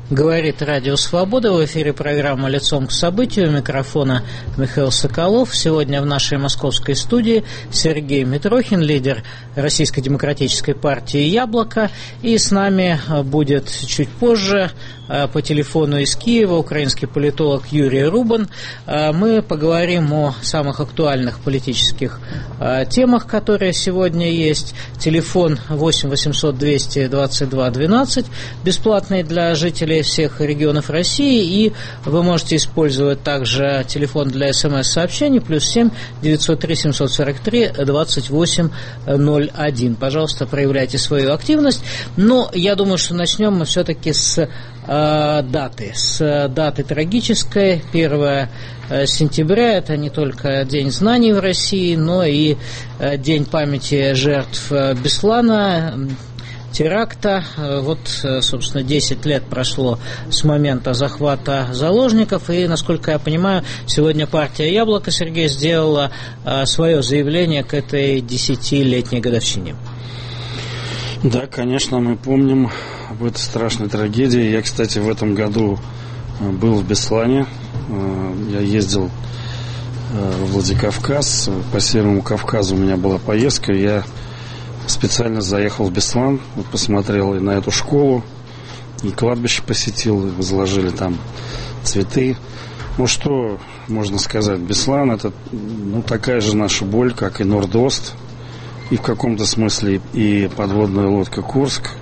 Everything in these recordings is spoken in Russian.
Говорит Радио Свобода. В эфире программа «Лицом к событию». У микрофона Михаил Соколов. Сегодня в нашей московской студии Сергей Митрохин, лидер Российской демократической партии «Яблоко». И с нами будет чуть позже по телефону из Киева украинский политолог Юрий Рубан. Мы поговорим о самых актуальных политических темах, которые сегодня есть. Телефон 8 800 222 12, бесплатный для жителей всех регионов России. И вы можете использовать также телефон для СМС-сообщений +7 903 743 28 01. Пожалуйста, проявляйте свою активность. Но я думаю, что начнем мы все-таки с даты трагической. 1 сентября – это не только День знаний в России, но и День памяти жертв Беслана, теракта. Вот, собственно, 10 лет прошло с момента захвата заложников, и, насколько я понимаю, сегодня партия «Яблоко», Сергей, сделала свое заявление к этой 10-летней годовщине. Да, конечно, мы помним об этой страшной трагедии. Я, кстати, в этом году был в Беслане. Я ездил в Владикавказ. По Северному Кавказу у меня была поездка. Я специально заехал в Беслан, посмотрел и на эту школу, и кладбище посетил, и возложили там цветы. Ну, что можно сказать? Беслан – это такая же наша боль, как и Норд-Ост, и в каком-то смысле и подводная лодка Курск.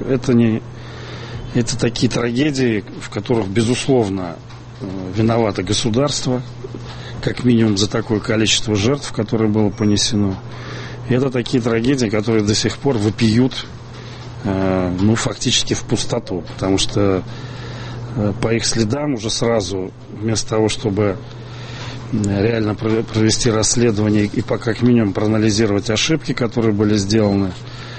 Это такие трагедии, в которых, безусловно, виновато государство, как минимум за такое количество жертв, которое было понесено. И это такие трагедии, которые до сих пор вопиют, фактически в пустоту, потому что по их следам уже сразу, вместо того, чтобы реально провести расследование и как минимум проанализировать ошибки, которые были сделаны,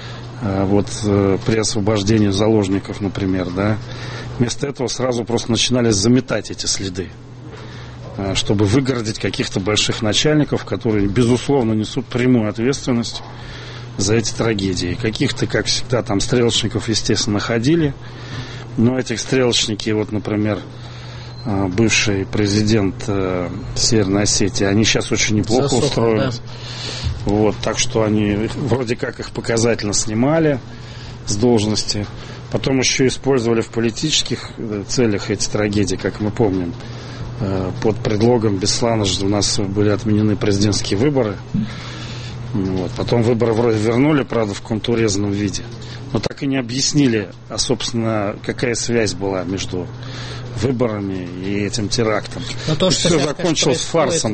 при освобождении заложников, например, да, вместо этого сразу просто начинали заметать эти следы, чтобы выгородить каких-то больших начальников, которые, безусловно, несут прямую ответственность за эти трагедии. Каких-то, как всегда, там стрелочников, естественно, находили, но этих стрелочники, например, бывший президент Северной Осетии, они сейчас очень неплохо устроены. Да. Так что они вроде как их показательно снимали с должности. Потом еще использовали в политических целях эти трагедии, как мы помним. Под предлогом Беслана у нас были отменены президентские выборы. Потом выборы вроде вернули, правда, в каком-то урезанном виде. Но так и не объяснили, собственно, какая связь была между выборами и этим терактом. То, что все закончилось фарсом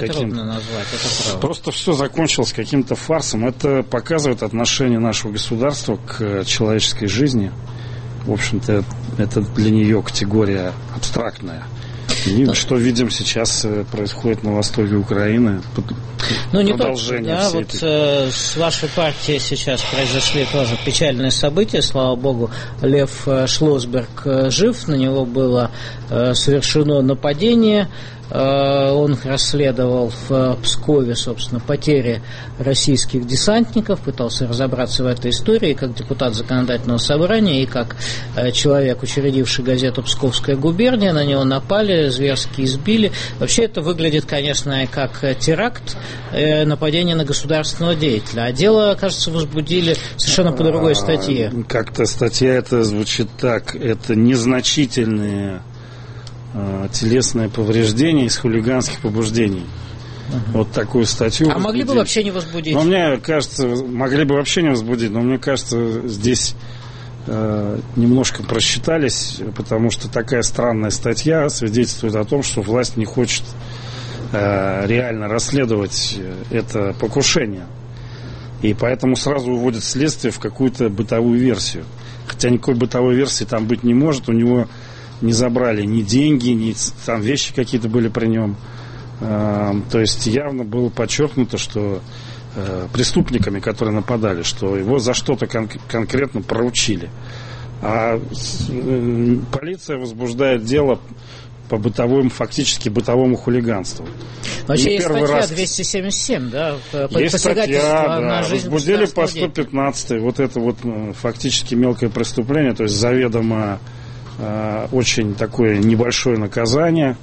просто все закончилось каким-то фарсом. Это показывает отношение нашего государства к человеческой жизни. В общем-то, это для нее категория абстрактная. И что видим сейчас происходит на востоке Украины. Продолжение всей этой... С вашей партией сейчас произошли тоже печальные события. Слава богу, Лев Шлосберг жив. На него было совершено нападение. Он расследовал в Пскове, собственно, потери российских десантников, пытался разобраться в этой истории как депутат законодательного собрания и как человек, учредивший газету «Псковская губерния». На него напали, зверски избили. Вообще это выглядит, конечно, как теракт, нападение на государственного деятеля. А дело, кажется, возбудили совершенно по другой статье. Как-то статья это звучит так. Это незначительные телесное повреждение из хулиганских побуждений. Такую статью. А могли бы вообще не возбудить? Мне кажется, могли бы вообще не возбудить, но мне кажется, здесь немножко просчитались, потому что такая странная статья свидетельствует о том, что власть не хочет реально расследовать это покушение. И поэтому сразу уводит следствие в какую-то бытовую версию. Хотя никакой бытовой версии там быть не может, у него не забрали ни деньги, ни там вещи какие-то были при нем. То есть явно было подчеркнуто, что преступниками, которые нападали, что его за что-то конкретно проучили. А полиция возбуждает дело по фактически бытовому хулиганству. Вообще есть статья 277, да? Есть статья, да, возбудили по 115-й. Это фактически мелкое преступление, то есть заведомо очень такое небольшое наказание,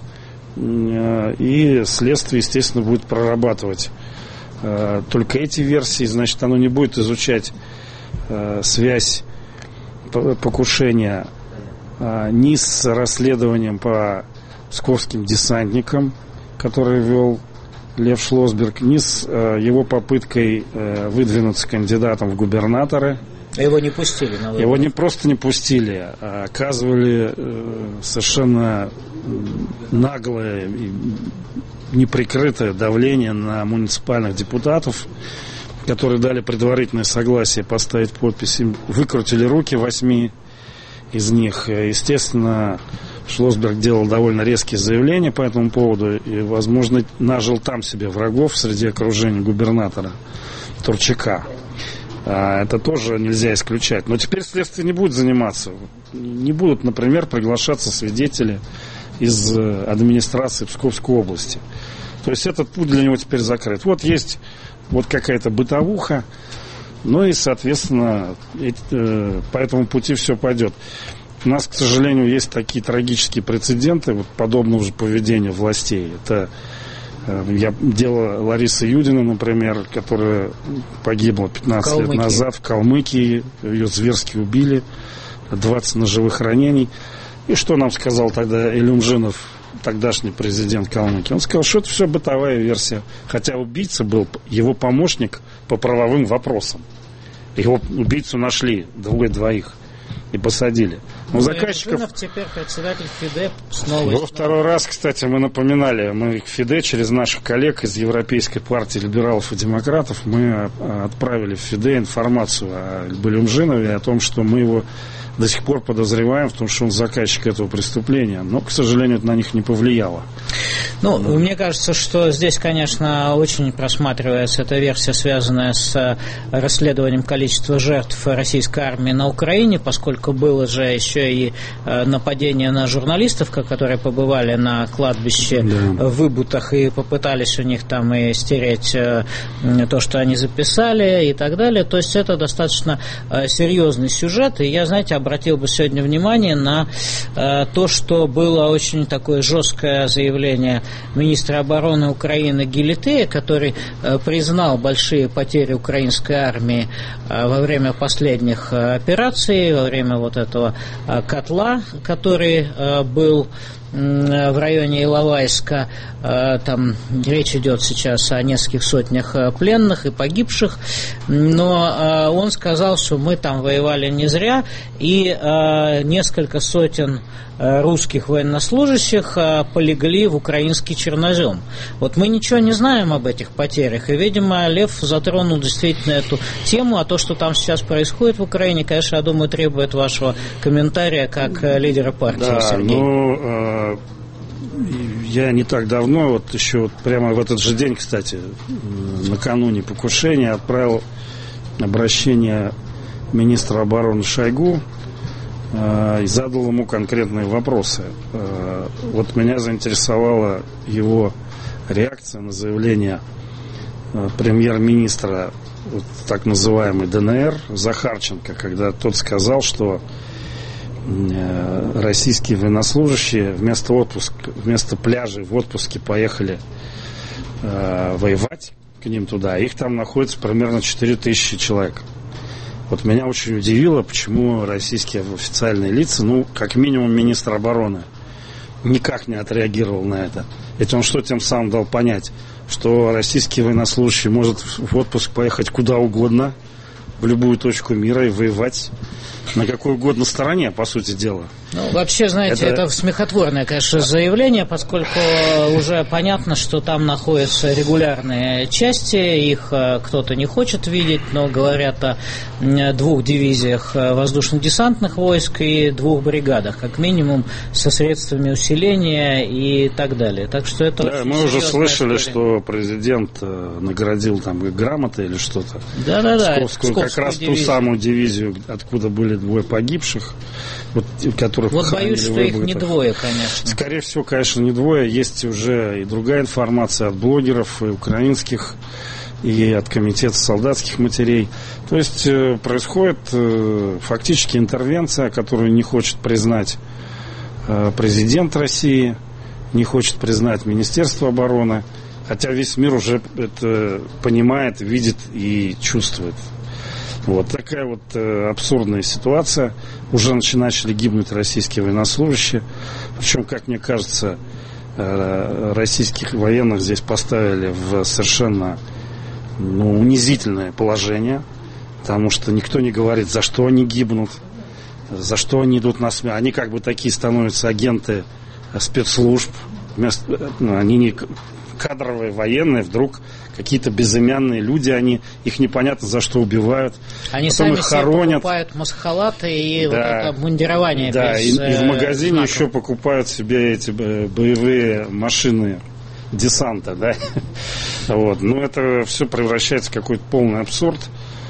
и следствие, естественно, будет прорабатывать только эти версии. Значит, оно не будет изучать связь покушения ни с расследованием по псковским десантникам, который вел Лев Шлосберг, ни с его попыткой выдвинуться кандидатом в губернаторы. Его не пустили на выборы? Его не просто не пустили, а оказывали совершенно наглое и неприкрытое давление на муниципальных депутатов, которые дали предварительное согласие поставить подпись. Им выкрутили руки 8 из них. Естественно, Шлосберг делал довольно резкие заявления по этому поводу и, возможно, нажил там себе врагов среди окружения губернатора Турчака. Это тоже нельзя исключать. Но теперь следствие не будет заниматься. Не будут, например, приглашаться свидетели из администрации Псковской области. То есть этот путь для него теперь закрыт. Вот есть вот какая-то бытовуха, ну и, соответственно, по этому пути все пойдет. У нас, к сожалению, есть такие трагические прецеденты вот подобного же поведения властей. Это дело Ларисы Юдиной, например, которая погибла 15 лет назад в Калмыкии. Ее зверски убили, 20 ножевых ранений. И что нам сказал тогда Илюмжинов, тогдашний президент Калмыкии? Он сказал, что это все бытовая версия. Хотя убийца был его помощник по правовым вопросам. Его убийцу нашли, двоих, и посадили. Но заказчиков... теперь председатель ФИДЕ снова... Во второй раз, кстати, мы напоминали, мы ФИДЕ через наших коллег из Европейской партии либералов и демократов, мы отправили в ФИДЕ информацию о Илюмжинове, о том, что мы его до сих пор подозреваем в том, что он заказчик этого преступления. Но, к сожалению, это на них не повлияло. Ну, мне кажется, что здесь, конечно, очень просматривается эта версия, связанная с расследованием количества жертв российской армии на Украине, поскольку было же еще и нападение на журналистов, которые побывали на кладбище в Выбутах и попытались у них там и стереть то, что они записали и так далее. То есть это достаточно серьезный сюжет. И я, знаете, обратил бы сегодня внимание на то, что было очень такое жесткое заявление министра обороны Украины Гилетея, который признал большие потери украинской армии во время последних операций, во время вот этого котла, который был в районе Иловайска. Там речь идет сейчас о нескольких сотнях пленных и погибших, но он сказал, что мы там воевали не зря, и несколько сотен русских военнослужащих полегли в украинский чернозем. Вот мы ничего не знаем об этих потерях, и, видимо, Лев затронул действительно эту тему, а то, что там сейчас происходит в Украине, конечно, я думаю, требует вашего комментария как лидера партии, да, Сергей. Я не так давно, вот еще вот прямо в этот же день, кстати, накануне покушения, отправил обращение министру обороны Шойгу и задал ему конкретные вопросы. Вот меня заинтересовала его реакция на заявление премьер-министра вот, так называемой ДНР Захарченко, когда тот сказал, что российские военнослужащие вместо пляжей в отпуске поехали воевать к ним туда. Их там находится примерно 4000 человек. Вот меня очень удивило, почему российские официальные лица, как минимум министр обороны, никак не отреагировал на это. Ведь он что тем самым дал понять, что российский военнослужащий может в отпуск поехать куда угодно, в любую точку мира и воевать на какой угодно стороне, по сути дела. Вообще, знаете, это смехотворное, конечно, заявление, поскольку уже понятно, что там находятся регулярные части, их кто-то не хочет видеть, но говорят о 2 дивизиях воздушно-десантных войск и 2 бригадах, как минимум, со средствами усиления и так далее. Так что это мы уже слышали, что президент наградил там грамотой или что-то. Да-да-да. Псковскую, как раз дивизию. Ту самую дивизию, откуда были 2 погибших, которых боюсь, что их не 2, конечно. Скорее всего, конечно, не 2. Есть уже и другая информация от блогеров, и украинских и от комитета солдатских матерей. То есть происходит фактически интервенция, которую не хочет признать президент России, не хочет признать Министерство обороны, хотя весь мир уже это понимает, видит и чувствует. Вот такая вот абсурдная ситуация. Уже начали гибнуть российские военнослужащие. Причем, как мне кажется, российских военных здесь поставили в совершенно унизительное положение, потому что никто не говорит, за что они гибнут, за что они идут на смерть. Они как бы такие становятся агенты спецслужб. Они не кадровые военные, вдруг какие-то безымянные люди, их непонятно за что убивают. Они потом сами их хоронят. Покупают масхалаты и вот это обмундирование. Да, и в магазине знаков. еще покупают себе эти боевые машины десанта, да. Вот. Но это все превращается в какой-то полный абсурд.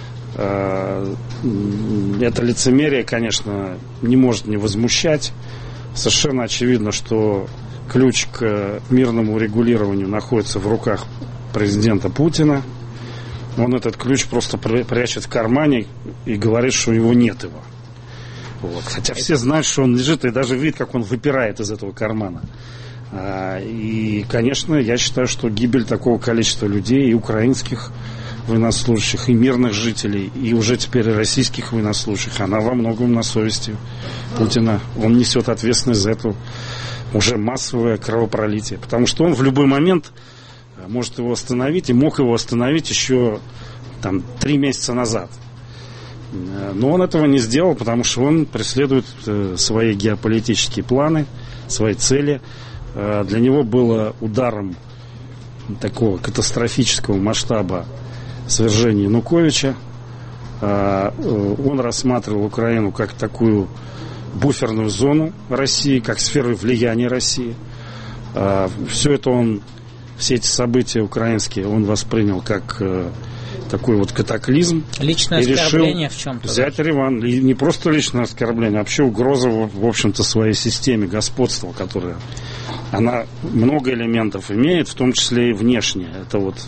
Это лицемерие, конечно, не может не возмущать. Совершенно очевидно, что ключ к мирному урегулированию находится в руках президента Путина. Он этот ключ просто прячет в кармане и говорит, что у него нет его. Вот. Хотя все знают, что он лежит, и даже видят, как он выпирает из этого кармана. И, конечно, я считаю, что гибель такого количества людей, и украинских военнослужащих, и мирных жителей, и уже теперь и российских военнослужащих, она во многом на совести Путина. Он несет ответственность за это уже массовое кровопролитие. Потому что он в любой момент может его остановить, и мог его остановить еще 3 месяца назад. Но он этого не сделал, потому что он преследует свои геополитические планы, свои цели. Для него было ударом такого катастрофического масштаба свержение Януковича. Он рассматривал Украину как такую буферную зону России, как сферу влияния России. Все эти события украинские он воспринял как такой вот катаклизм. Личное оскорбление в чем-то. Взять реванш. И не просто личное оскорбление, а вообще угроза, в общем-то, своей системе господства, которая она много элементов имеет, в том числе и внешние. Это вот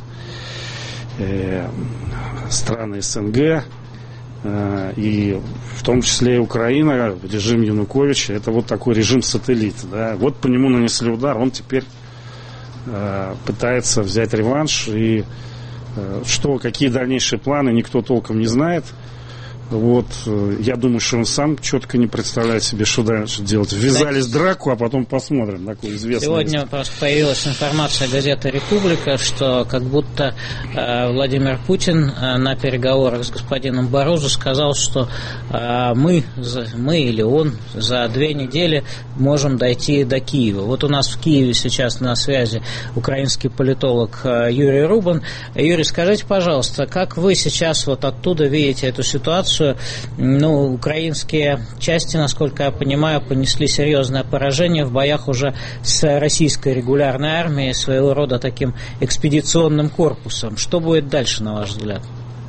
страны СНГ, и в том числе и Украина, режим Януковича, это вот такой режим-сателлит. Да. Вот по нему нанесли удар, он теперь пытается взять реванш, и какие дальнейшие планы, никто толком не знает. Вот, я думаю, что он сам четко не представляет себе, что дальше делать. Ввязались в драку, а потом посмотрим. Такой известный. Сегодня просто появилась информация газеты «Республика», что как будто Владимир Путин на переговорах с господином Барозу сказал, что мы или он за 2 недели можем дойти до Киева. Вот у нас в Киеве сейчас на связи украинский политолог Юрий Рубан. Юрий, скажите, пожалуйста, как вы сейчас вот оттуда видите эту ситуацию? Украинские части, насколько я понимаю, понесли серьезное поражение в боях уже с российской регулярной армией, своего рода таким экспедиционным корпусом. Что будет дальше, на ваш взгляд?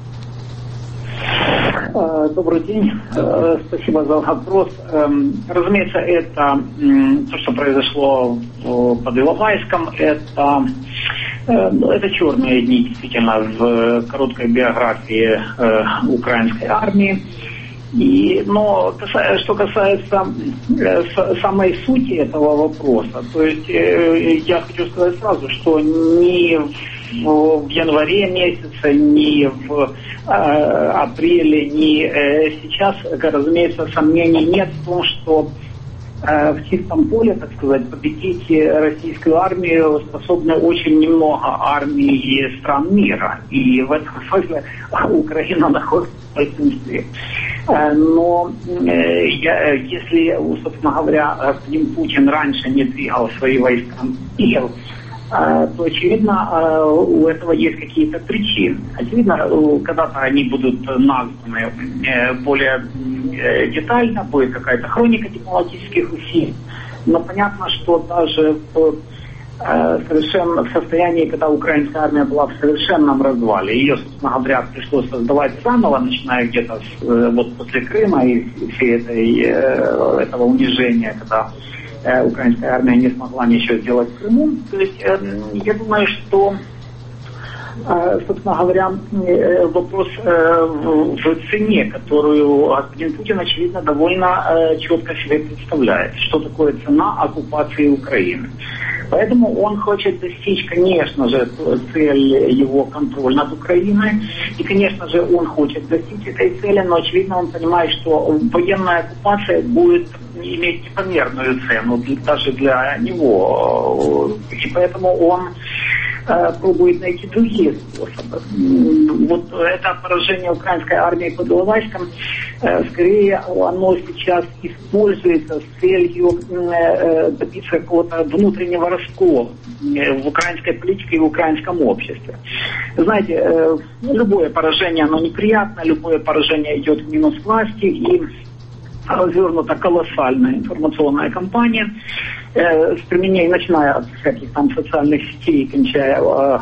Добрый день. Спасибо за вопрос. Разумеется, это то, что произошло под Иловайском, это черные дни, действительно, в короткой биографии украинской армии. Но что касается самой сути этого вопроса, то есть я хочу сказать сразу, что ни в январе месяце, ни в апреле, ни сейчас, разумеется, сомнений нет в том, что в чистом поле, так сказать, победить российскую армию способны очень немного армий стран мира. И в этом смысле Украина находится в присутствии. Но если, собственно говоря, господин Путин раньше не двигал свои войска в Киев, то, очевидно, у этого есть какие-то причины. Очевидно, когда-то они будут названы более детально, будет какая-то хроника дипломатических усилий. Но понятно, что даже в состоянии, когда украинская армия была в совершенном развале, ее, собственно говоря, пришлось создавать заново, начиная где-то после Крыма и всей этого унижения, когда украинская армия не смогла ничего сделать в Крыму. То есть я думаю, что Собственно говоря, вопрос в цене, которую господин Путин, очевидно, довольно четко себе представляет. Что такое цена оккупации Украины. Поэтому он хочет достичь, конечно же, цель его контроль над Украиной. И, конечно же, он хочет достичь этой цели, но, очевидно, он понимает, что военная оккупация будет иметь непомерную цену даже для него. И поэтому он пробует найти другие способы. Вот это поражение украинской армии под Иловайском, скорее оно сейчас используется с целью добиться какого-то внутреннего раскола в украинской политике и в украинском обществе. Знаете, любое поражение, оно неприятно, любое поражение идет в минус власти, и развернута колоссальная информационная кампания, с применением, начиная от всяких там социальных сетей, кончая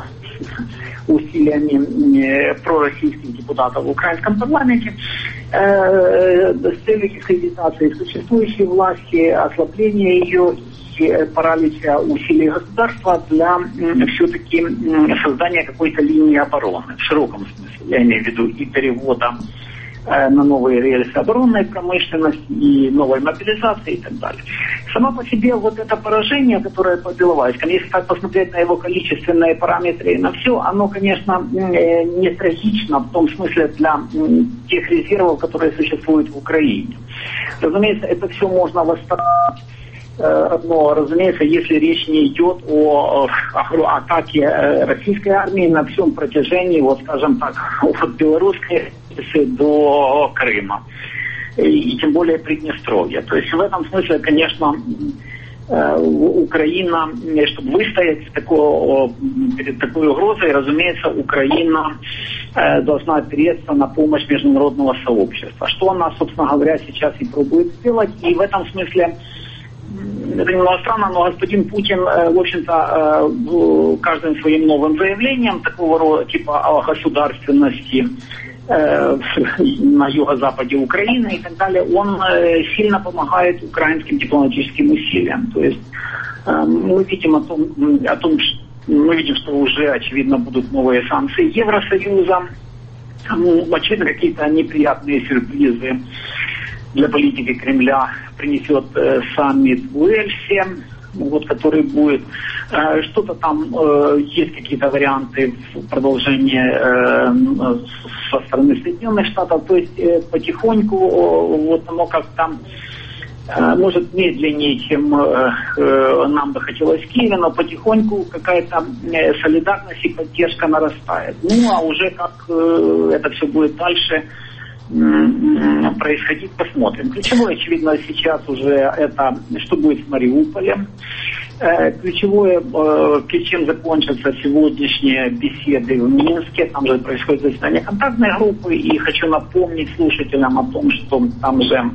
усилиями пророссийских депутатов в украинском парламенте, с целью дискредитации существующей власти, ослабления ее и паралича усилий государства для все-таки создания какой-то линии обороны, в широком смысле, я имею в виду и перевода на новые рельсы оборонной промышленности и новой мобилизации и так далее. Само по себе вот это поражение, которое под Иловайском, если так посмотреть на его количественные параметры и на все, оно, конечно, не трагично в том смысле для тех резервов, которые существуют в Украине. Разумеется, это все можно восстановить. Но, разумеется, если речь не идет о атаке российской армии на всем протяжении, вот скажем так, от белорусской до Крыма, и тем более Приднестровья. То есть в этом смысле, конечно, Украина, чтобы выстоять перед такой угрозой, разумеется, Украина должна опереться на помощь международного сообщества, что она, собственно говоря, сейчас и пробует сделать. И в этом смысле это немного странно, но господин Путин, в общем-то, каждым своим новым заявлением такого рода типа о государственности на юго-западе Украины и так далее, он сильно помогает украинским дипломатическим усилиям. То есть мы видим мы видим, что уже, очевидно, будут новые санкции Евросоюза, очевидно, какие-то неприятные сюрпризы для политики Кремля принесет саммит в Уэльсе, вот, который будет. Что-то там, есть какие-то варианты в продолжении со стороны Соединенных Штатов. То есть потихоньку, вот оно как-то, может, медленнее, чем нам бы хотелось в Киеве, но потихоньку какая-то солидарность и поддержка нарастает. Ну, а уже как это все будет дальше происходить, посмотрим. Ключевое, очевидно, сейчас уже это, что будет с Мариуполем. Ключевое, чем закончатся сегодняшние беседы в Минске. Там же происходит заседание контактной группы. И хочу напомнить слушателям о том, что там же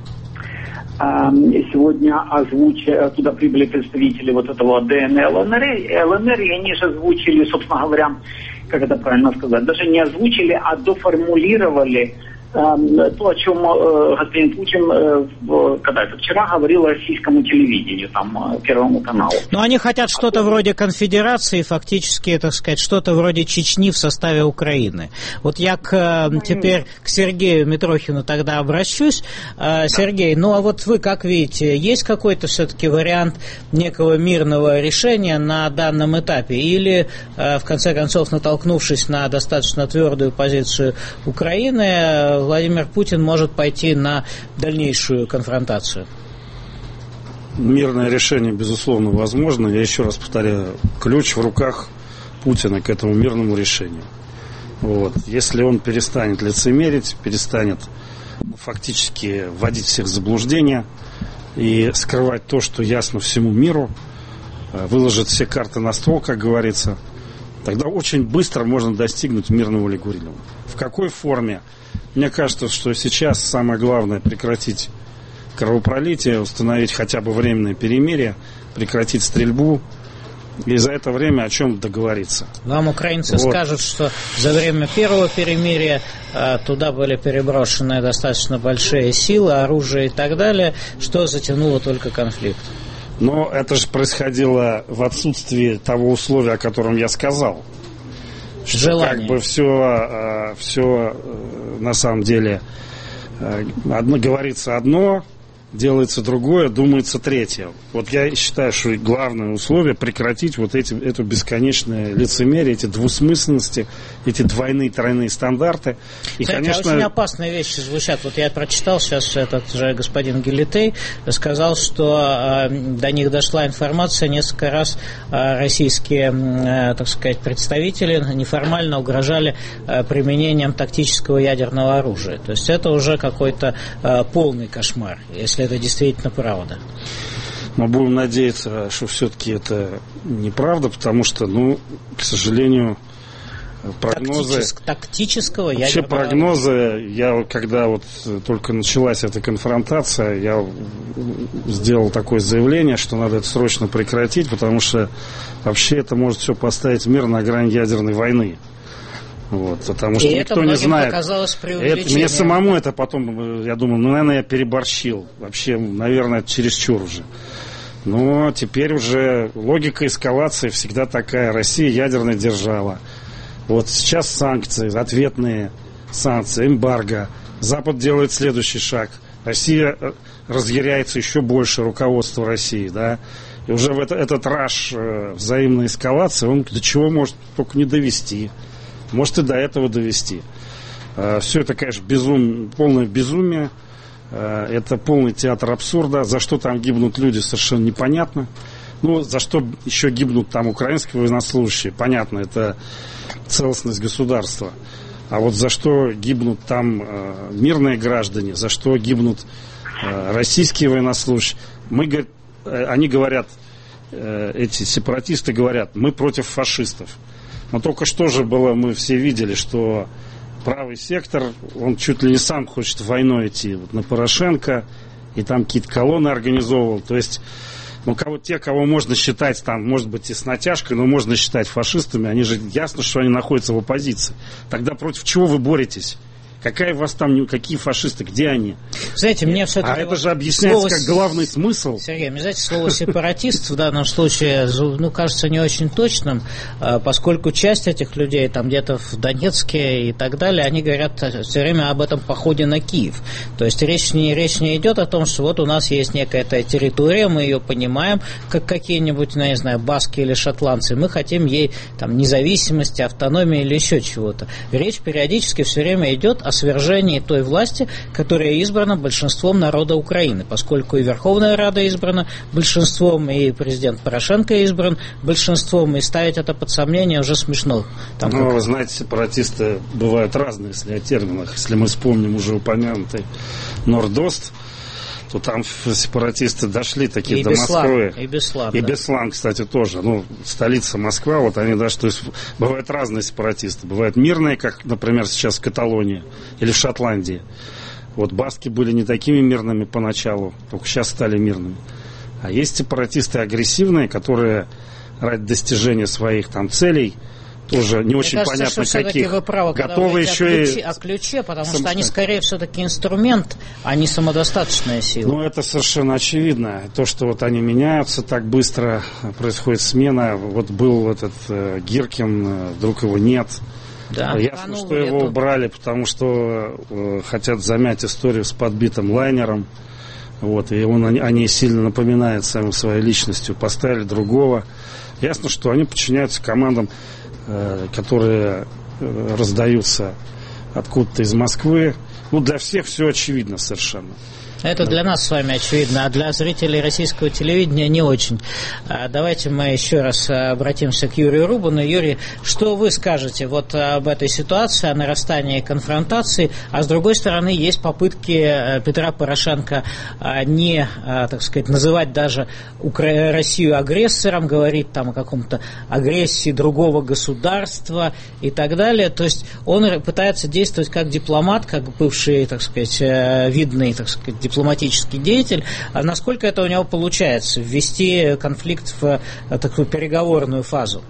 сегодня туда прибыли представители вот этого ДНР, ЛНР, и они же озвучили, собственно говоря, как это правильно сказать, даже не озвучили, а доформулировали то, о чем господин Путин, когда это вчера, говорил российскому телевидению, там, Первому каналу. Но они хотят что-то вроде конфедерации, фактически, так сказать, что-то вроде Чечни в составе Украины. Вот я теперь к Сергею Митрохину тогда обращусь. Сергей, ну а вот вы как видите, есть какой-то все-таки вариант некого мирного решения на данном этапе? Или, в конце концов, натолкнувшись на достаточно твердую позицию Украины, Владимир Путин может пойти на дальнейшую конфронтацию? Мирное решение, безусловно, возможно. Я еще раз повторяю, ключ в руках Путина к этому мирному решению. Вот. Если он перестанет лицемерить, перестанет фактически вводить всех в заблуждение и скрывать то, что ясно всему миру, выложит все карты на стол, как говорится, тогда очень быстро можно достигнуть мирного урегулирования. В какой форме? Мне кажется, что сейчас самое главное прекратить кровопролитие, установить хотя бы временное перемирие, прекратить стрельбу и за это время о чем договориться. Вам украинцы скажут, что за время первого перемирия туда были переброшены достаточно большие силы, оружие и так далее, что затянуло только конфликт. Но это же происходило в отсутствии того условия, о котором я сказал. желание. Как бы все на самом деле говорится одно, делается другое, думается третье. Вот я считаю, что главное условие прекратить вот эту бесконечное лицемерие, эти двусмысленности, эти двойные, тройные стандарты. И, конечно, очень опасные вещи звучат. Вот я прочитал сейчас, этот же господин Гилетей сказал, что до них дошла информация, несколько раз российские, так сказать, представители неформально угрожали применением тактического ядерного оружия. То есть это уже какой-то полный кошмар, если это действительно правда. Но будем надеяться, что все-таки это неправда, потому что, к сожалению, прогнозы... Тактического ядерного... Вообще прогнозы, когда вот только началась эта конфронтация, я сделал такое заявление, что надо это срочно прекратить, потому что вообще это может все поставить мир на грань ядерной войны. Вот, потому что никто не знает. Мне самому это потом, я думаю, наверное, я переборщил. Вообще, наверное, это чересчур уже. Но теперь уже логика эскалации всегда такая. Россия ядерная держава. Вот сейчас санкции, ответные санкции, эмбарго. Запад делает следующий шаг. Россия разъяряется еще больше, руководство России, да. И уже этот раш взаимной эскалации, он до чего может только не довести. Может и до этого довести. Все это, конечно, полное безумие. Это полный театр абсурда. За что там гибнут люди, совершенно непонятно. За что еще гибнут там украинские военнослужащие, понятно, это целостность государства. А вот за что гибнут там мирные граждане, за что гибнут российские военнослужащие. Они говорят, эти сепаратисты говорят, мы против фашистов. Но только что же было, мы все видели, что правый сектор, он чуть ли не сам хочет войной идти на Порошенко, и там какие-то колонны организовывал. То есть, те, кого можно считать, там, может быть, и с натяжкой, но можно считать фашистами, они же ясно, что они находятся в оппозиции. Тогда против чего вы боретесь? Какая у вас там, какие фашисты, где они? Знаете, мне все-таки... это же объясняется как главный смысл. Сергей, мне, знаете, слово «сепаратист» в данном случае, кажется не очень точным, поскольку часть этих людей, там где-то в Донецке и так далее, они говорят все время об этом походе на Киев. То есть речь не идет о том, что вот у нас есть некая территория, мы ее понимаем, как какие-нибудь, не знаю, баски или шотландцы, мы хотим ей там независимости, автономии или еще чего-то. Речь периодически все время идет о свержении той власти, которая избрана большинством народа Украины, поскольку и Верховная Рада избрана большинством, и президент Порошенко избран большинством, и ставить это под сомнение уже смешно. Вы знаете, сепаратисты бывают разные, если о терминах. Если мы вспомним уже упомянутый Нордост, то там сепаратисты дошли такие до Москвы. И Беслан. И Беслан, кстати, тоже. Столица Москва, вот они дошли. То есть бывают разные сепаратисты. Бывают мирные, как, например, сейчас в Каталонии или в Шотландии. Вот баски были не такими мирными поначалу, только сейчас стали мирными. А есть сепаратисты агрессивные, которые ради достижения своих там целей, тоже не очень понятно каких, вы правы, готовы еще о ключе, потому что они скорее все-таки инструмент, а не самодостаточная сила. Это совершенно очевидно. То, что вот они меняются так быстро, происходит смена. Вот был этот Гиркин, вдруг его нет. Да, ясно, что его убрали, потому что хотят замять историю с подбитым лайнером. Вот, и они сильно напоминают самой своей личностью. Поставили другого. Ясно, что они подчиняются командам, которые раздаются откуда-то из Москвы. Для всех все очевидно совершенно. Это для нас с вами очевидно, а для зрителей российского телевидения не очень. Давайте мы еще раз обратимся к Юрию Рубану. Юрий, что вы скажете вот об этой ситуации, о нарастании конфронтации, а с другой стороны есть попытки Петра Порошенко не, так сказать, называть даже Россию агрессором, говорить там о каком-то агрессии другого государства и так далее. То есть он пытается действовать как дипломат, как бывший, так сказать, видный, так сказать, дипломатический деятель, а насколько это у него получается ввести конфликт в такую переговорную фазу?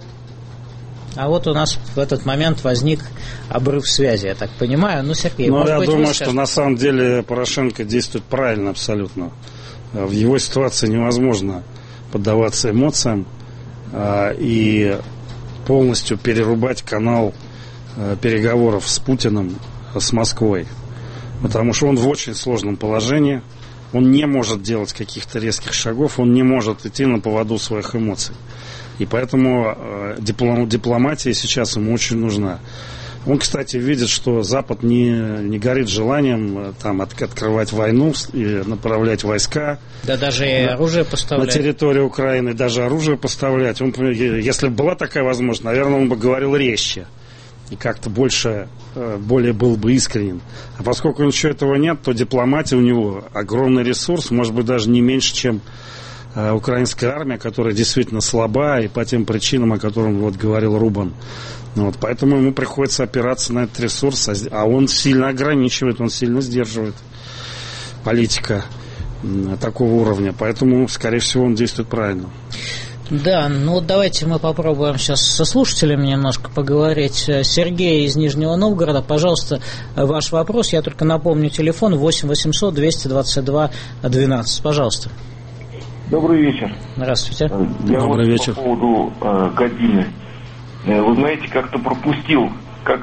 А вот у нас в этот момент возник обрыв связи, я так понимаю. Сергей, я думаю, что на самом деле Порошенко действует правильно абсолютно. В его ситуации невозможно поддаваться эмоциям. И полностью перерубать канал переговоров с Путиным, с Москвой. Потому что он в очень сложном положении. Он не может делать каких-то резких шагов, он не может идти на поводу своих эмоций. И поэтому дипломатия сейчас ему очень нужна. Он, кстати, видит, что Запад не горит желанием там открывать войну и направлять войска. Да даже и оружие поставлять. На территорию Украины, даже оружие поставлять. Он, если бы была такая возможность, наверное, он бы говорил резче. И как-то более был бы искренен. А поскольку ничего этого нет, то дипломатия у него огромный ресурс, может быть, даже не меньше, чем украинская армия, которая действительно слаба, и по тем причинам, о которых вот говорил Рубан. Вот, поэтому ему приходится опираться на этот ресурс, а он сильно ограничивает, он сильно сдерживает политика такого уровня. Поэтому, скорее всего, он действует правильно. Да, ну давайте мы попробуем сейчас со слушателями немножко поговорить. Сергей из Нижнего Новгорода, пожалуйста, ваш вопрос. Я только напомню, телефон 8 800 222 12. Пожалуйста. Добрый вечер. Здравствуйте. Добрый вечер. По поводу Кабины. Вы знаете, как-то пропустил,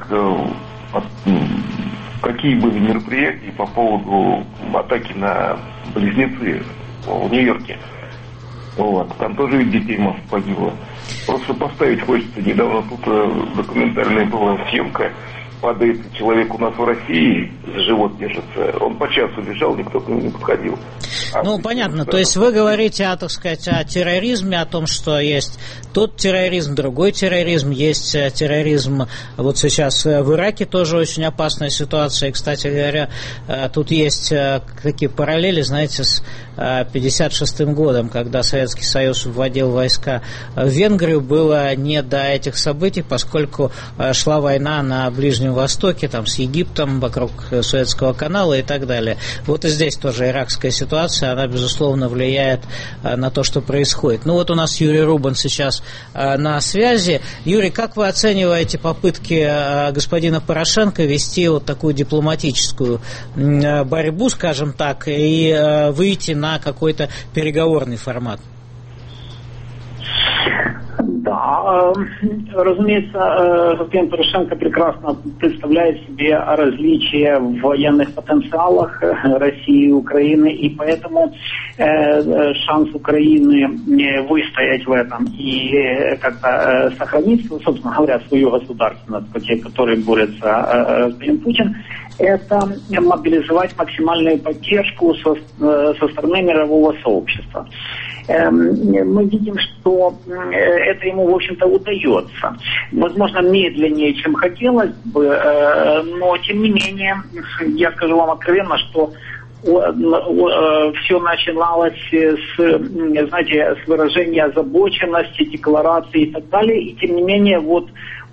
какие были мероприятия по поводу атаки на Близнецы в Нью-Йорке. Вот. Там тоже детей масса погибло. Просто поставить хочется. Недавно тут документальная была съемка. Падает человек у нас в России, за живот держится. Он по часу лежал, никто к нему не подходил. Ну, понятно. То есть вы говорите, так сказать, о терроризме, о том, что есть тот терроризм, другой терроризм. Есть терроризм вот сейчас в Ираке, тоже очень опасная ситуация. И, кстати говоря, тут есть такие параллели, знаете, с 1956 годом, когда Советский Союз вводил войска в Венгрию. Было не до этих событий, поскольку шла война на Ближнем Востоке, там, с Египтом, вокруг Суэцкого канала и так далее. Вот и здесь тоже иракская ситуация, она, безусловно, влияет на то, что происходит. Ну вот у нас Юрий Рубан сейчас на связи. Юрий, как вы оцениваете попытки господина Порошенко вести вот такую дипломатическую борьбу, скажем так, и выйти на какой-то переговорный формат? Да, разумеется, господин Порошенко прекрасно представляет себе различия в военных потенциалах России и Украины, и поэтому шанс Украины выстоять в этом и как-то сохранить, собственно говоря, свою государственность, которой борется господин Путин, это мобилизовать максимальную поддержку со стороны мирового сообщества. Мы видим, что это ему, в общем-то, удается. Возможно, медленнее, чем хотелось бы, но, тем не менее, я скажу вам откровенно, что все начиналось знаете, с выражения озабоченности, декларации и так далее, и, тем не менее, вот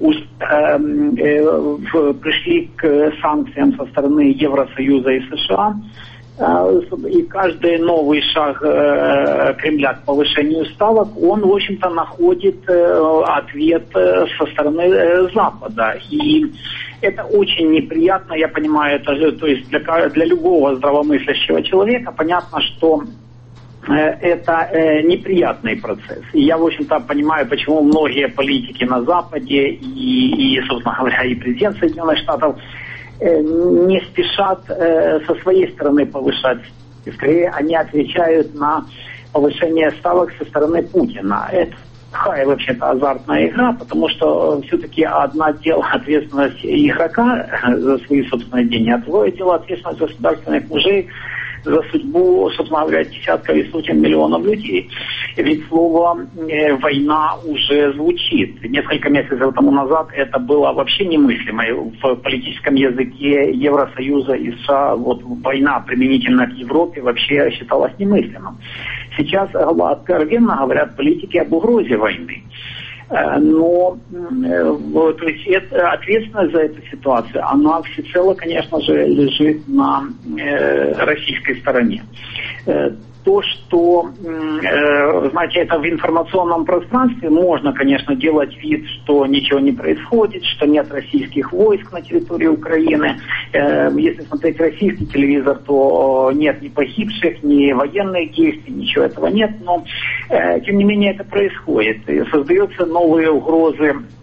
пришли к санкциям со стороны Евросоюза и США. И каждый новый шаг Кремля к повышению ставок, он, в общем-то, находит ответ со стороны Запада. И это очень неприятно, я понимаю, это, то есть для любого здравомыслящего человека понятно, что это неприятный процесс. И я, в общем-то, понимаю, почему многие политики на Западе и, собственно говоря, и президент Соединенных Штатов не спешат со своей стороны повышать. Скорее, они отвечают на повышение ставок со стороны Путина. Это такая, вообще-то, азартная игра, потому что все-таки одно дело ответственность игрока за свои собственные деньги, а другое дело ответственность государственных мужей за судьбу, собственно говоря, десятков и сотен миллионов людей. Ведь слово «война» уже звучит. Несколько месяцев тому назад это было вообще немыслимо. В политическом языке Евросоюза и США вот война применительно к Европе вообще считалась немыслимым. Сейчас откровенно говорят политики об угрозе войны. Но то есть ответственность за эту ситуацию, она всецело, конечно же, лежит на российской стороне. То, что, знаете, это в информационном пространстве, можно, конечно, делать вид, что ничего не происходит, что нет российских войск на территории Украины. Если смотреть российский телевизор, то нет ни погибших, ни военных действий, ничего этого нет. Но, тем не менее, это происходит. И создаются новые угрозы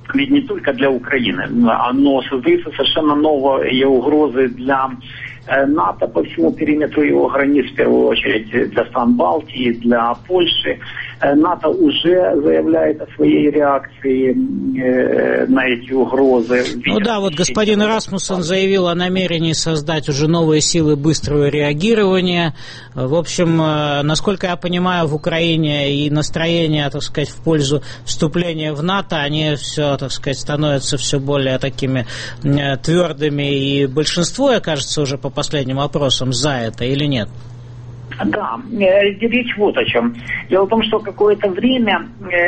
ведь не только для Украины, но создаются совершенно новые угрозы для НАТО по всему периметру его границ, в первую очередь для стран Балтии, для Польши. НАТО уже заявляет о своей реакции на эти угрозы. Ну да, вот господин Расмуссен заявил о намерении создать уже новые силы быстрого реагирования. В общем, насколько я понимаю, в Украине и настроения, так сказать, в пользу вступления в НАТО, они все, так сказать, становятся все более такими твердыми. И большинство, кажется, уже по последним опросам за это или нет? Да, речь вот о чем. Дело в том, что какое-то время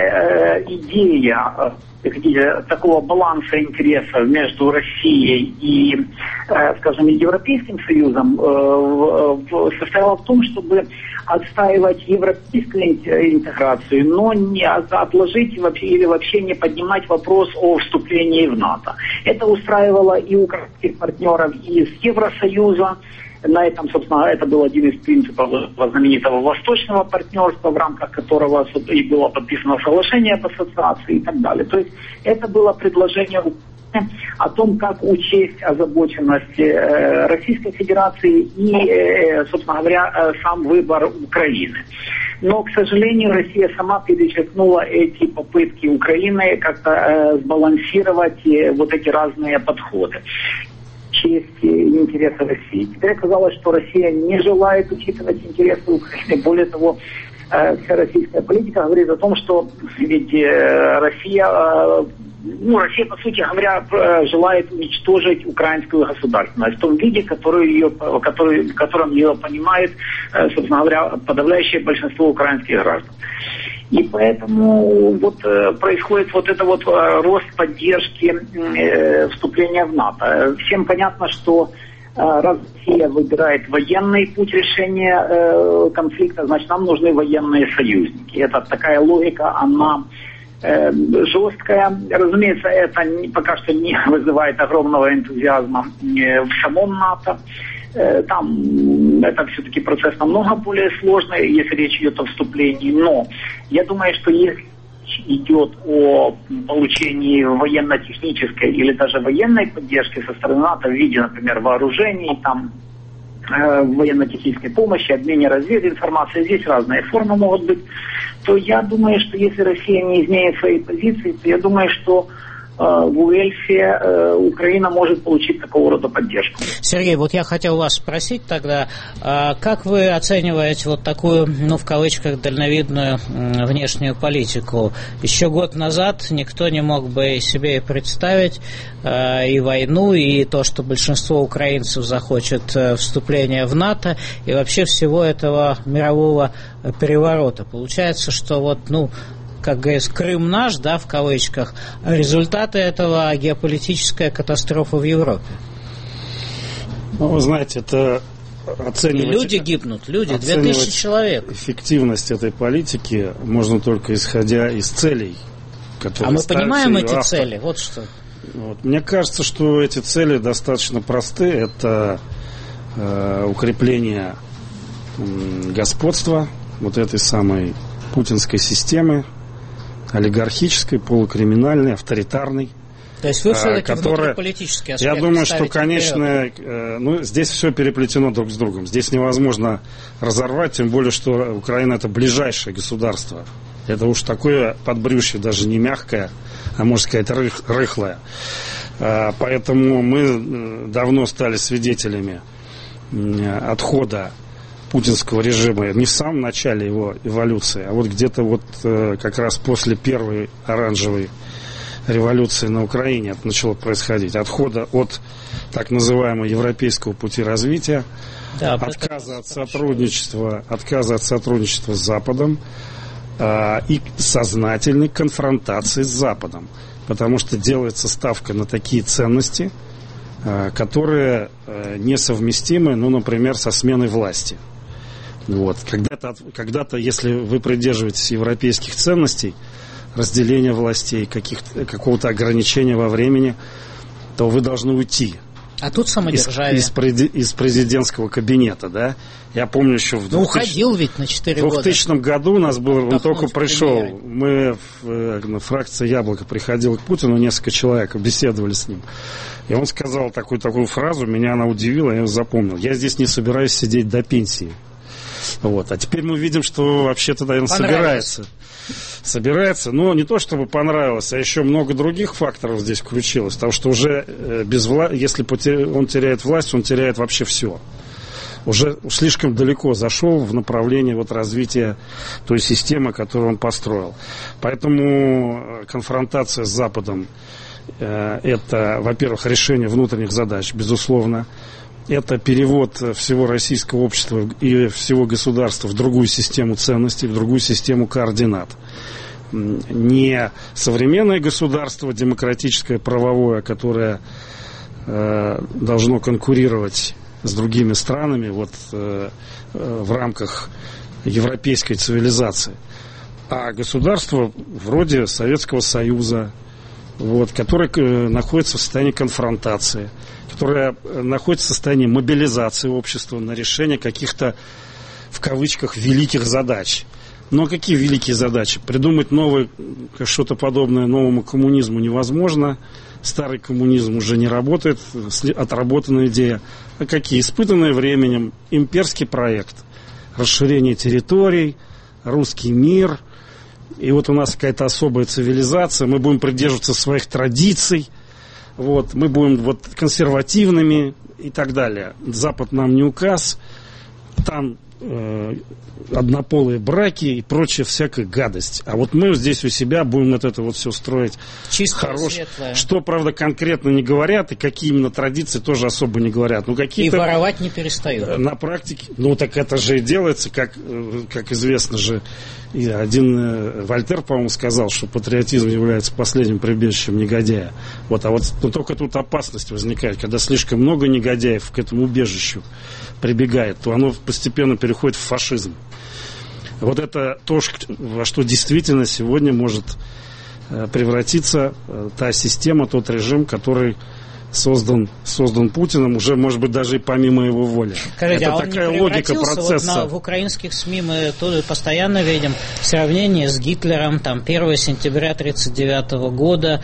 идея такого баланса интересов между Россией и, скажем, Европейским Союзом состояла в том, чтобы отстаивать европейскую интеграцию, но не отложить или вообще не поднимать вопрос о вступлении в НАТО. Это устраивало и украинских партнеров из Евросоюза. На этом, собственно, это был один из принципов знаменитого восточного партнерства, в рамках которого и было подписано соглашение об ассоциации и так далее. То есть это было предложение о том, как учесть озабоченность Российской Федерации и, собственно говоря, сам выбор Украины. Но, к сожалению, Россия сама перечеркнула эти попытки Украины как-то сбалансировать вот эти разные подходы. Честь и интересы России. Теперь оказалось, что Россия не желает учитывать интересы Украины. Более того, вся российская политика говорит о том, что ведь Россия, по сути говоря, желает уничтожить украинскую государственность в том виде, в котором ее понимает, собственно говоря, подавляющее большинство украинских граждан. И поэтому вот происходит вот это вот рост поддержки вступления в НАТО. Всем понятно, что раз Россия выбирает военный путь решения конфликта, значит, нам нужны военные союзники. Это такая логика, она жесткая. Разумеется, это пока что не вызывает огромного энтузиазма в самом НАТО. Там это все-таки процесс намного более сложный, если речь идет о вступлении. Но я думаю, что если идет о получении военно-технической или даже военной поддержки со стороны НАТО в виде, например, вооружений, там, военно-технической помощи, обмене развединформацией, здесь разные формы могут быть, то я думаю, что если Россия не изменит своей позиции, то я думаю, что в Уэльсе Украина может получить такого рода поддержку. Сергей, вот я хотел вас спросить тогда, как вы оцениваете вот такую, в кавычках, дальновидную внешнюю политику? Еще год назад никто не мог бы себе представить и войну, и то, что большинство украинцев захочет вступления в НАТО, и вообще всего этого мирового переворота. Получается, что вот, как говорится, Крым наш, да, в кавычках, а результаты этого геополитическая катастрофа в Европе. Вы знаете, это оценивать... И люди гибнут, 2000 человек. Эффективность этой политики можно только исходя из целей, которые мы понимаем эти цели, вот что. Мне кажется, что эти цели достаточно просты. Это укрепление господства вот этой самой путинской системы, олигархической, полукриминальной, авторитарной. То есть вы все-таки внутриполитический аспект. Я думаю, что, конечно, здесь все переплетено друг с другом. Здесь невозможно разорвать, тем более, что Украина — это ближайшее государство. Это уж такое подбрюшье, даже не мягкое, а можно сказать рыхлое. Поэтому мы давно стали свидетелями отхода путинского режима не в самом начале его эволюции, а вот где-то как раз после первой оранжевой революции на Украине это начало происходить. Отхода от так называемого европейского пути развития, отказа от сотрудничества с Западом и сознательной конфронтации с Западом. Потому что делается ставка на такие ценности, которые несовместимы, например, со сменой власти. Когда-то, если вы придерживаетесь европейских ценностей, разделения властей, какого-то ограничения во времени, то вы должны уйти А тут самодержавие. Из президентского кабинета, да. Я помню еще в 2000... уходил ведь на 4 года. В 2000 году у нас был, он только пришел, фракция «Яблоко» приходила к Путину, несколько человек, беседовали с ним. И он сказал такую фразу, меня она удивила, я ее запомнил. Я здесь не собираюсь сидеть до пенсии. Вот. А теперь мы видим, что вообще-то, наверное, собирается, но не то чтобы понравилось, а еще много других факторов здесь включилось, потому что уже если он теряет власть, он теряет вообще все. Уже слишком далеко зашел в направлении развития той системы, которую он построил. Поэтому конфронтация с Западом это, во-первых, решение внутренних задач, безусловно. Это перевод всего российского общества и всего государства в другую систему ценностей, в другую систему координат. Не современное государство, демократическое, правовое, которое должно конкурировать с другими странами в рамках европейской цивилизации, а государство вроде Советского Союза, которое находится в состоянии конфронтации, которая находится в состоянии мобилизации общества на решение каких-то, в кавычках, великих задач. Но какие великие задачи? Придумать что-то подобное новому коммунизму невозможно. Старый коммунизм уже не работает, отработанная идея. А какие? Испытанные временем, имперский проект, расширение территорий, русский мир. И у нас какая-то особая цивилизация, мы будем придерживаться своих традиций. Мы будем консервативными и так далее. Запад нам не указ, там однополые браки и прочая всякая гадость. А мы здесь у себя будем это все строить чисто, светлое. Что, правда, конкретно не говорят, и какие именно традиции тоже особо не говорят. И воровать не перестают. На практике, так это же и делается, как известно же. И один Вольтер, по-моему, сказал, что патриотизм является последним прибежищем негодяя. Только тут опасность возникает, когда слишком много негодяев к этому убежищу прибегает, то оно постепенно переходит в фашизм. Это то, во что действительно сегодня может превратиться та система, тот режим, который создан Путиным, уже, может быть, даже и помимо его воли. Скажите, это такая логика процесса. В украинских СМИ мы постоянно видим сравнение с Гитлером, 1 сентября 1939 года,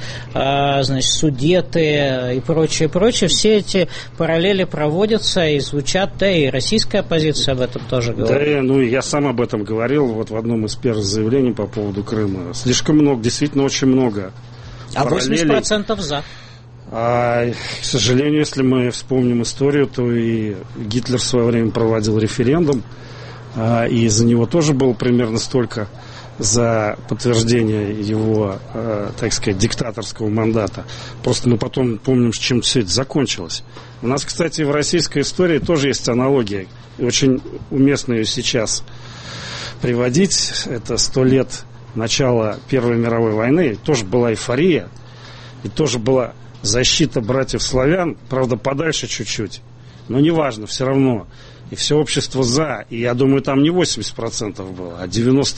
Судеты и прочее. Все эти параллели проводятся и звучат, да и российская оппозиция об этом тоже говорит. Да, я сам об этом говорил в одном из первых заявлений по поводу Крыма. Слишком много, действительно очень много. А 80% за. К сожалению, если мы вспомним историю, то и Гитлер в свое время проводил референдум, и за него тоже было примерно столько за подтверждение его, так сказать, диктаторского мандата. Просто мы потом помним, чем все это закончилось. У нас, кстати, в российской истории тоже есть аналогия, и очень уместно ее сейчас приводить. Это 100 лет начала Первой мировой войны, тоже была эйфория, и тоже была защита братьев-славян, правда, подальше чуть-чуть, но неважно, все равно. И все общество за, и я думаю, там не 80% было, а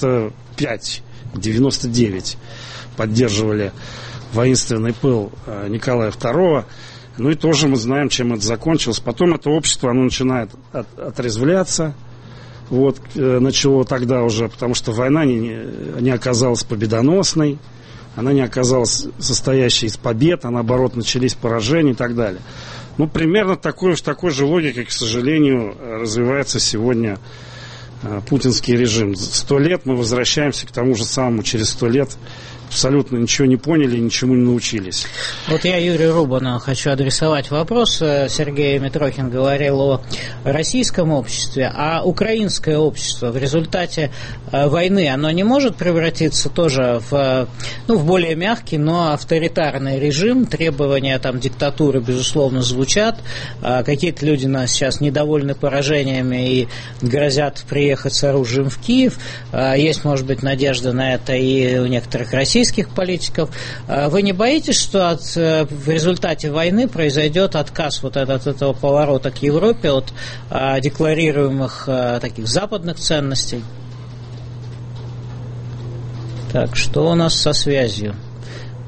95-99% поддерживали воинственный пыл Николая II. И тоже мы знаем, чем это закончилось. Потом это общество, оно начинает отрезвляться. Начало тогда уже, потому что война не оказалась победоносной. Она не оказалась состоящей из побед, а наоборот начались поражения и так далее. Примерно в такой же логике, к сожалению, развивается сегодня путинский режим. 100 лет мы возвращаемся к тому же самому через 100 лет. Абсолютно ничего не поняли, ничему не научились. Я Юрию Рубану хочу адресовать вопрос. Сергей Митрохин говорил о российском обществе, а украинское общество в результате войны, оно не может превратиться тоже в более мягкий, но авторитарный режим. Требования диктатуры, безусловно, звучат. Какие-то люди нас сейчас недовольны поражениями и грозят приехать с оружием в Киев. Есть, может быть, надежда на это и у некоторых российских политиков. Вы не боитесь, что в результате войны произойдет отказ от этого поворота к Европе, от декларируемых таких западных ценностей? Так, что у нас со связью?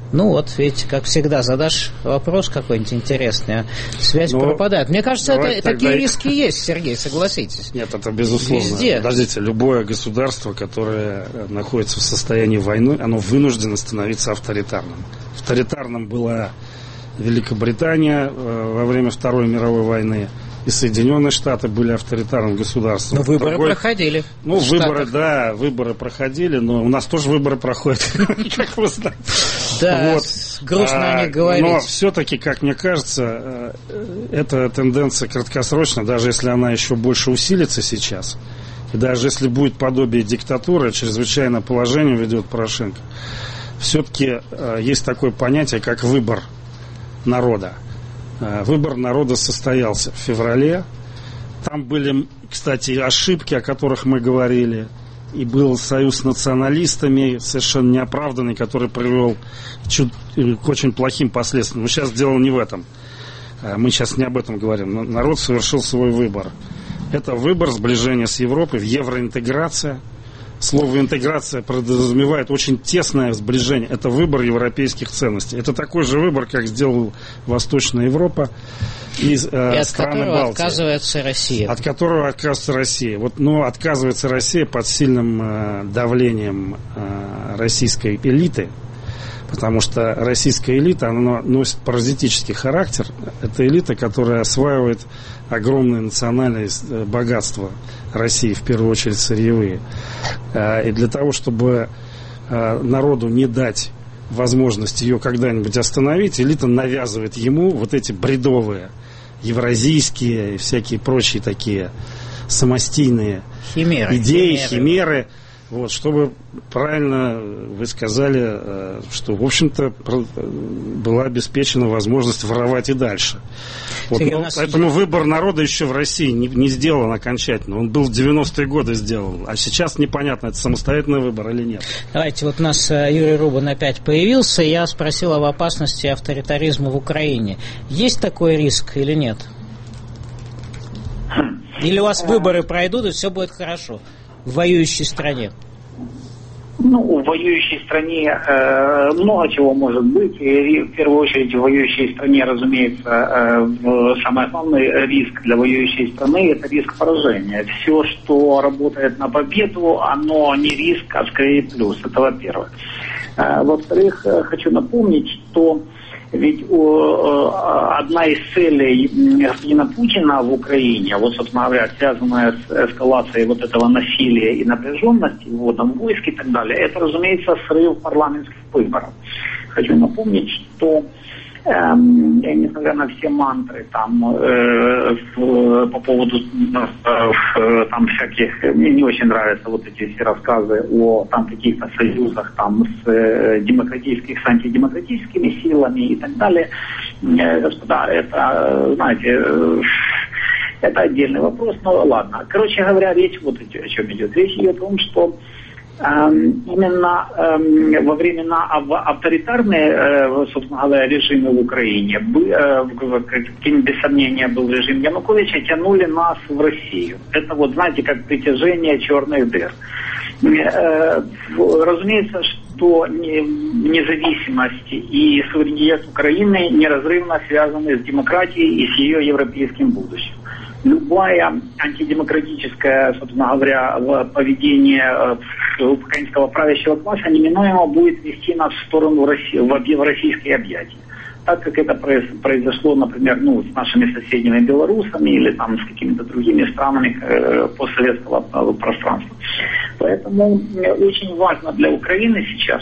Ну вот, видите, как всегда, задашь вопрос какой-нибудь интересный, а связь пропадает. Мне кажется, такие риски есть, Сергей, согласитесь. Нет, это безусловно. Везде. Подождите, любое государство, которое находится в состоянии войны, оно вынуждено становиться авторитарным. Авторитарным была Великобритания во время Второй мировой войны. И Соединенные Штаты были авторитарным государством. Но выборы проходили. Ну, выборы проходили, но у нас тоже выборы проходят, как вы знаете. Да, грустно о них говорить. Но все-таки, как мне кажется, эта тенденция краткосрочная, даже если она еще больше усилится сейчас, и даже если будет подобие диктатуры, чрезвычайное положение ведет Порошенко, все-таки есть такое понятие, как выбор народа. Выбор народа состоялся в феврале. Там были, кстати, ошибки, о которых мы говорили. И был союз с националистами, совершенно неоправданный, который привел к очень плохим последствиям. Но сейчас дело не в этом. Мы сейчас не об этом говорим. Но народ совершил свой выбор. Это выбор сближения с Европой, евроинтеграция. Слово «интеграция» подразумевает очень тесное сближение. Это выбор европейских ценностей. Это такой же выбор, как сделала Восточная Европа и страны Балтии. Отказывается Россия. От которого отказывается Россия. Но отказывается Россия под сильным давлением российской элиты. Потому что российская элита, она носит паразитический характер. Это элита, которая осваивает огромные национальные богатства России, в первую очередь сырьевые. И для того, чтобы народу не дать возможность ее когда-нибудь остановить, элита навязывает ему вот эти бредовые евразийские и всякие прочие такие самостийные идеи, химеры. Вот, чтобы правильно вы сказали, что, в общем-то, была обеспечена возможность воровать и дальше. Вот, поэтому выбор народа еще в России не сделан окончательно. Он был в 90-е годы сделан. А сейчас непонятно, это самостоятельный выбор или нет. Давайте, вот у нас Юрий Рубан опять появился. Я спросил об опасности авторитаризма в Украине. Есть такой риск или нет? Или у вас выборы пройдут, и все будет хорошо в воюющей стране? В воюющей стране много чего может быть. И в первую очередь в воюющей стране, разумеется, самый основной риск для воюющей страны – это риск поражения. Все, что работает на победу, оно не риск, а скорее плюс. Это во-первых. Во-вторых, хочу напомнить, что ведь одна из целей господина Путина в Украине, вот, собственно говоря, связанная с эскалацией вот этого насилия и напряженности, вводом войск и так далее, это, разумеется, срыв парламентских выборов. Хочу напомнить, что несмотря на все мантры там по поводу там всяких, мне не очень нравятся вот эти все рассказы о там каких-то союзах там с антидемократическими силами и так далее. Господа, это, знаете, это отдельный вопрос, но ладно. Короче говоря, речь вот о чем идет. Речь идет о том, что именно во времена авторитарные, собственно говоря, режимы в Украине, каким без сомнения был режим Януковича, тянули нас в Россию. Это вот, знаете, как притяжение черных дыр. Разумеется, что независимость и суверенитет Украины неразрывно связаны с демократией и с ее европейским будущим. Любое антидемократическое, собственно говоря, поведение украинского правящего класса неминуемо будет вести нас в сторону России, в российские объятия. Так как это произошло, например, с нашими соседями белорусами или там с какими-то другими странами постсоветского пространства. Поэтому очень важно для Украины сейчас,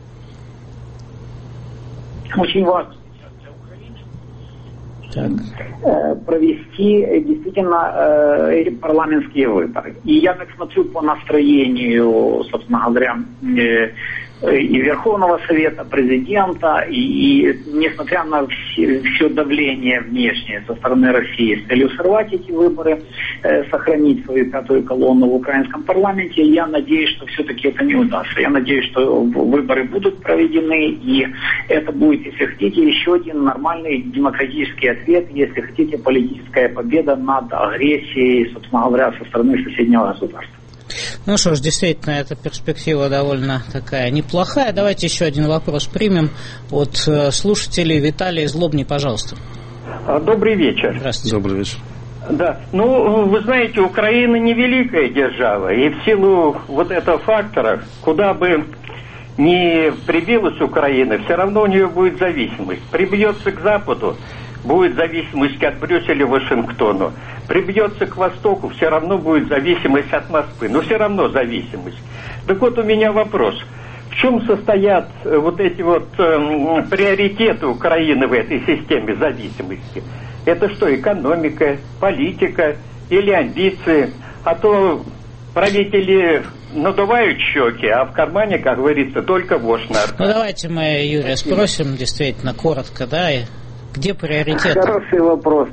провести действительно парламентские выборы. И я так смотрю по настроению, собственно говоря, и Верховного Совета, президента, и несмотря на все давление внешнее со стороны России с целью сорвать эти выборы, сохранить свою пятую колонну в украинском парламенте, я надеюсь, что все-таки это не удастся. Я надеюсь, что выборы будут проведены, и это будет, если хотите, еще один нормальный демократический ответ, если хотите, политическая победа над агрессией, собственно говоря, со стороны соседнего государства. Ну что ж, действительно, эта перспектива довольно такая неплохая. Давайте еще один вопрос примем от слушателей. Виталий из Лобни, пожалуйста. Добрый вечер. Здравствуйте. Добрый вечер. Да, вы знаете, Украина не великая держава, и в силу вот этого фактора, куда бы ни прибилась Украина, все равно у нее будет зависимость. Прибьется к Западу, будет зависимость от Брюсселя к Вашингтону. Прибьется к Востоку, все равно будет зависимость от Москвы. Но все равно зависимость. Так вот у меня вопрос. В чем состоят вот эти вот приоритеты Украины в этой системе зависимости? Это что, экономика, политика или амбиции? А то правители надувают щеки, а в кармане, как говорится, только вошь нарко. Ну давайте мы Юрия спросим, действительно, коротко, да, и где приоритеты? Хороший вопрос.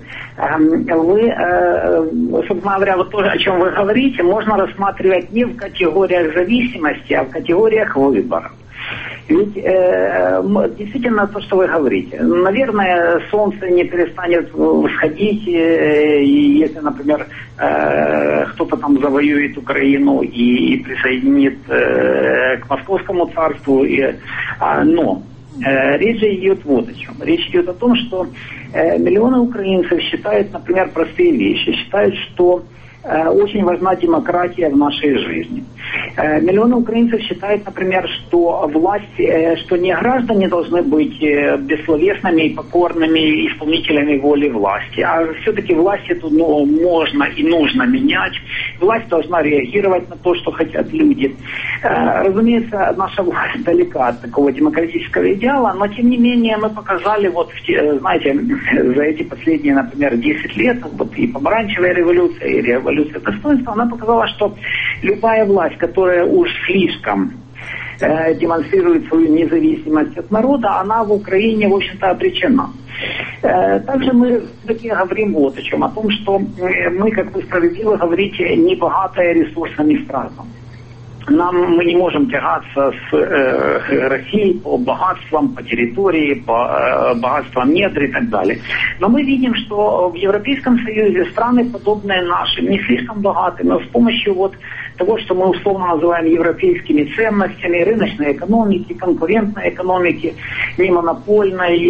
Вы, собственно говоря, вот то, о чем вы говорите, можно рассматривать не в категориях зависимости, а в категориях выбора. Ведь действительно то, что вы говорите. Наверное, солнце не перестанет восходить, если, например, кто-то там завоюет Украину и присоединит к Московскому царству. Но речь идет вот о чем. Речь идет о том, что миллионы украинцев считают, например, простые вещи. Считают, что очень важна демократия в нашей жизни. Миллионы украинцев считают, например, что власть, что не граждане должны быть бессловесными и покорными исполнителями воли власти, а все-таки власть эту можно и нужно менять. Власть должна реагировать на то, что хотят люди. Разумеется, наша власть далека от такого демократического идеала, но тем не менее мы показали, вот, знаете, за эти последние, например, 10 лет, вот и помаранчевая революция, и революция достоинства, она показала, что любая власть, которая уж слишком демонстрирует свою независимость от народа, она в Украине, в общем-то, обречена. Также мы все-таки говорим вот о чем, о том, что мы, как вы справедливо говорите, не богатая ресурсами страна. Мы не можем тягаться с Россией по богатствам, по территории, по богатствам недр и так далее. Но мы видим, что в Европейском Союзе страны, подобные нашим, не слишком богатые, но с помощью вот того, что мы условно называем европейскими ценностями, рыночной экономики, конкурентной экономики, не монопольной,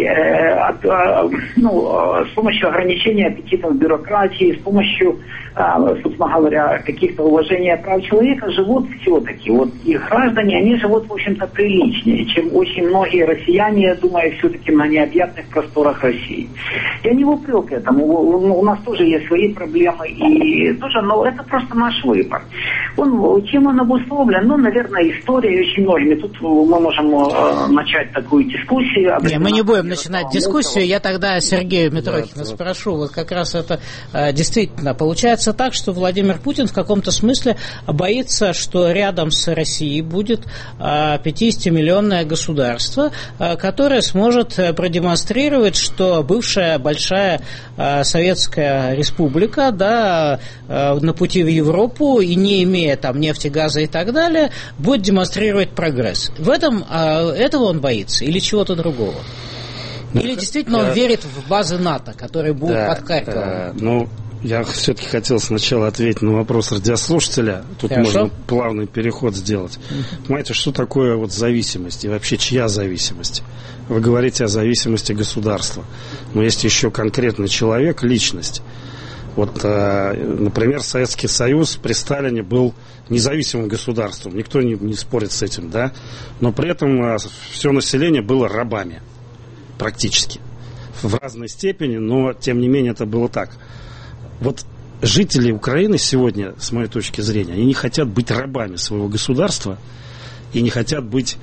с помощью ограничения аппетитов бюрократии, с помощью, собственно говоря, каких-то уважения прав человека живут все-таки. Вот их граждане, они живут, в общем-то, приличнее, чем очень многие россияне, думая все-таки на необъятных просторах России. Я не в упрек этому. У нас тоже есть свои проблемы, и тоже, но это просто наш выбор. Чем он обусловлен? Наверное, история очень многими. Тут мы можем начать такую дискуссию. Не, мы не будем начинать дискуссию. Я тогда Сергея Митрохина спрошу. Вот как раз это действительно получается так, что Владимир Путин в каком-то смысле боится, что рядом с Россией будет 50-миллионное государство, которое сможет продемонстрировать, что бывшая большая Советская Республика, да, на пути в Европу и не имея там нефти, газа и так далее, будет демонстрировать прогресс. Этого он боится или чего-то другого? Или действительно он верит в базы НАТО, которые будут под Харьковом? Я все-таки хотел сначала ответить на вопрос радиослушателя. Тут можно плавный переход сделать. Понимаете, что такое вот зависимость и вообще чья зависимость? Вы говорите о зависимости государства. Но есть еще конкретный человек, личность. Вот, например, Советский Союз при Сталине был независимым государством. Никто не спорит с этим, да? Но при этом все население было рабами. Практически. В разной степени, но тем не менее это было так. Вот жители Украины сегодня, с моей точки зрения, они не хотят быть рабами своего государства и не хотят быть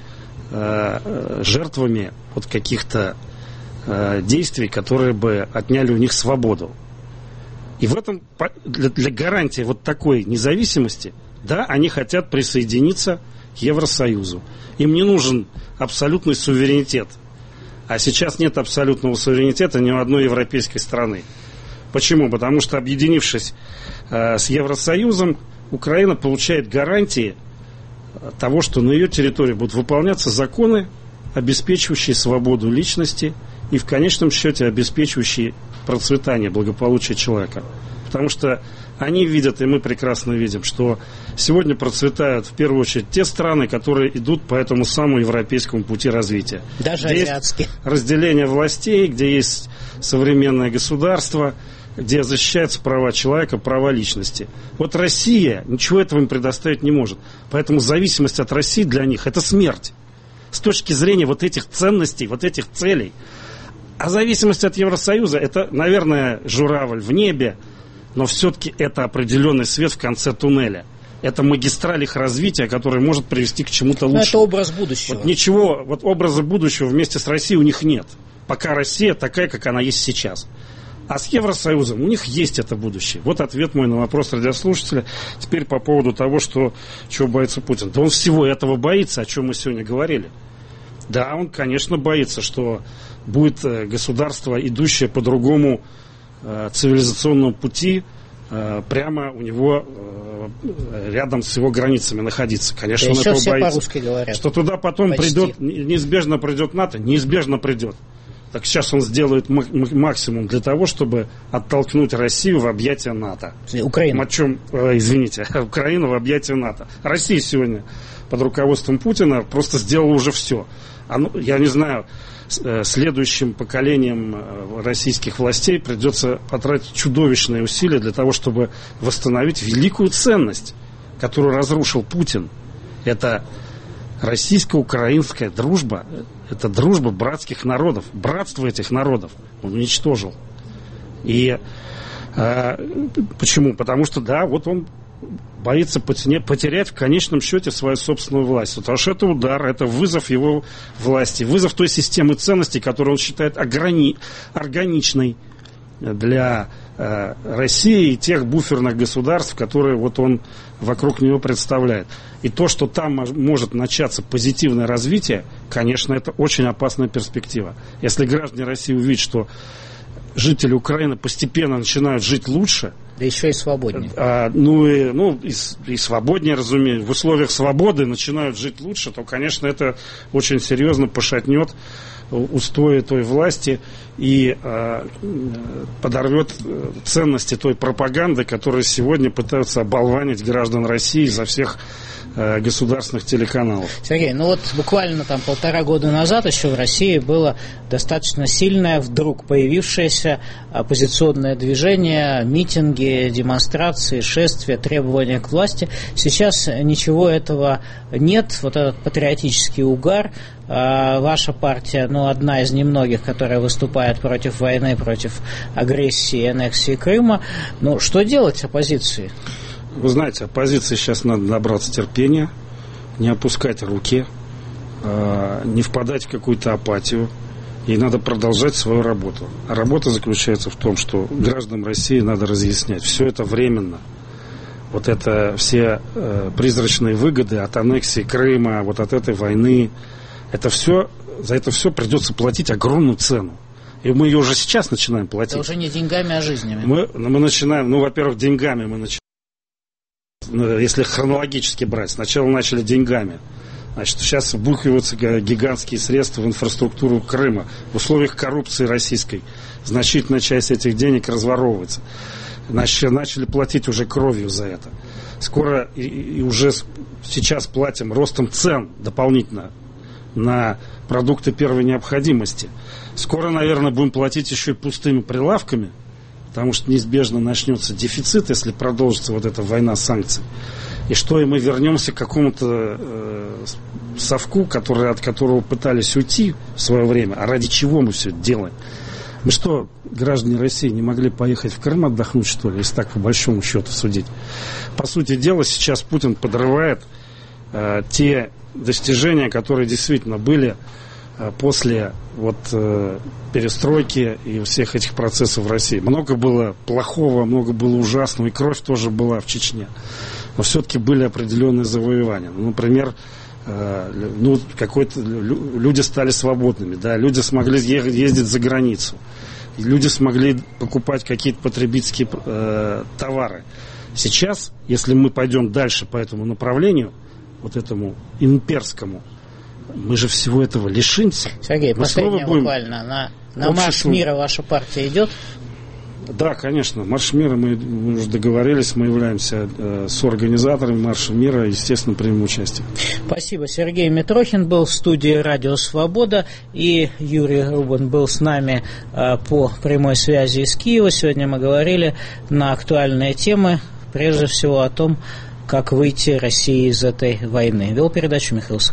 жертвами вот каких-то действий, которые бы отняли у них свободу. И в этом, для гарантии вот такой независимости, да, они хотят присоединиться к Евросоюзу. Им не нужен абсолютный суверенитет. А сейчас нет абсолютного суверенитета ни у одной европейской страны. Почему? Потому что, объединившись с Евросоюзом, Украина получает гарантии того, что на ее территории будут выполняться законы, обеспечивающие свободу личности и, в конечном счете, обеспечивающие процветание, благополучие человека. Потому что они видят, и мы прекрасно видим, что сегодня процветают в первую очередь те страны, которые идут по этому самому европейскому пути развития. Даже азиатские. Разделение властей, где есть современное государство, где защищаются права человека, права личности. Вот Россия ничего этого им предоставить не может. Поэтому зависимость от России для них – это смерть. С точки зрения вот этих ценностей, вот этих целей. А зависимость от Евросоюза – это, наверное, журавль в небе, но все-таки это определенный свет в конце туннеля. Это магистраль их развития, который может привести к чему-то лучшему. Это образ будущего. Вот ничего, вот образа будущего вместе с Россией у них нет. Пока Россия такая, как она есть сейчас. А с Евросоюзом у них есть это будущее. Вот ответ мой на вопрос радиослушателя. Теперь по поводу того, чего боится Путин. Да он всего этого боится, о чем мы сегодня говорили. Да, он, конечно, боится, что будет государство, идущее по другому цивилизационному пути, прямо у него рядом с его границами находиться. Конечно, он этого боится. Что туда потом придет, неизбежно придет НАТО, неизбежно придет. Так сейчас он сделает максимум для того, чтобы оттолкнуть Россию в объятия НАТО. Украину. Украину в объятия НАТО. Россия сегодня под руководством Путина просто сделала уже все. Я не знаю, следующим поколениям российских властей придется потратить чудовищные усилия для того, чтобы восстановить великую ценность, которую разрушил Путин. Это российско-украинская дружба. Это дружба братских народов. Братство этих народов он уничтожил. И почему? Потому что, да, вот он боится потерять в конечном счете свою собственную власть. Потому что это удар, это вызов его власти, вызов той системы ценностей, которую он считает органичной для России и тех буферных государств, которые вот он вокруг него представляет. И то, что там может начаться позитивное развитие, конечно, это очень опасная перспектива. Если граждане России увидят, что жители Украины постепенно начинают жить лучше, да еще и свободнее. И свободнее, разумеется. В условиях свободы начинают жить лучше, то, конечно, это очень серьезно пошатнет устои той власти и подорвет ценности той пропаганды, которая сегодня пытаются оболванить граждан России изо всех государственных телеканалов. Сергей, буквально 1,5 года назад еще в России было достаточно сильное, вдруг появившееся оппозиционное движение, митинги, демонстрации, шествия, требования к власти. Сейчас ничего этого нет. Вот этот патриотический угар. Ваша партия, одна из немногих, которая выступает против войны, против агрессии и аннексии Крыма. Что делать оппозиции? Вы знаете, оппозиции сейчас надо набраться терпения, не опускать руки, не впадать в какую-то апатию. И надо продолжать свою работу. А работа заключается в том, что гражданам России надо разъяснять. Все это временно. Вот это все призрачные выгоды от аннексии Крыма, вот от этой войны, это все, за это все придется платить огромную цену. И мы ее уже сейчас начинаем платить. Это уже не деньгами, а жизнями. Мы начинаем, во-первых, деньгами мы начинаем. Если хронологически брать, сначала начали деньгами. Значит, сейчас вбухиваются гигантские средства в инфраструктуру Крыма. В условиях коррупции российской значительная часть этих денег разворовывается. Значит, начали платить уже кровью за это. Скоро и уже сейчас платим ростом цен дополнительно на продукты первой необходимости. Скоро, наверное, будем платить еще и пустыми прилавками, потому что неизбежно начнется дефицит, если продолжится вот эта война санкций. И что, и мы вернемся к какому-то совку, от которого пытались уйти в свое время. А ради чего мы все это делаем? Мы что, граждане России, не могли поехать в Крым отдохнуть, что ли, если так по большому счету судить? По сути дела, сейчас Путин подрывает те достижения, которые действительно были после перестройки и всех этих процессов в России. Много было плохого, много было ужасного, и кровь тоже была в Чечне. Но все-таки были определенные завоевания. Например, люди стали свободными, да, люди смогли ездить за границу, люди смогли покупать какие-то потребительские товары. Сейчас, если мы пойдем дальше по этому направлению, вот этому имперскому, мы же всего этого лишимся. Сергей, последнее буквально. На марш мира ваша партия идет? Да, конечно. Марш мира, мы уже договорились, мы являемся соорганизаторами Марша мира, естественно, примем участие. Спасибо. Сергей Митрохин был в студии «Радио Свобода», и Юрий Рубан был с нами по прямой связи из Киева. Сегодня мы говорили на актуальные темы, прежде всего о том, как выйти России из этой войны. Вел передачу Михаил Соколов.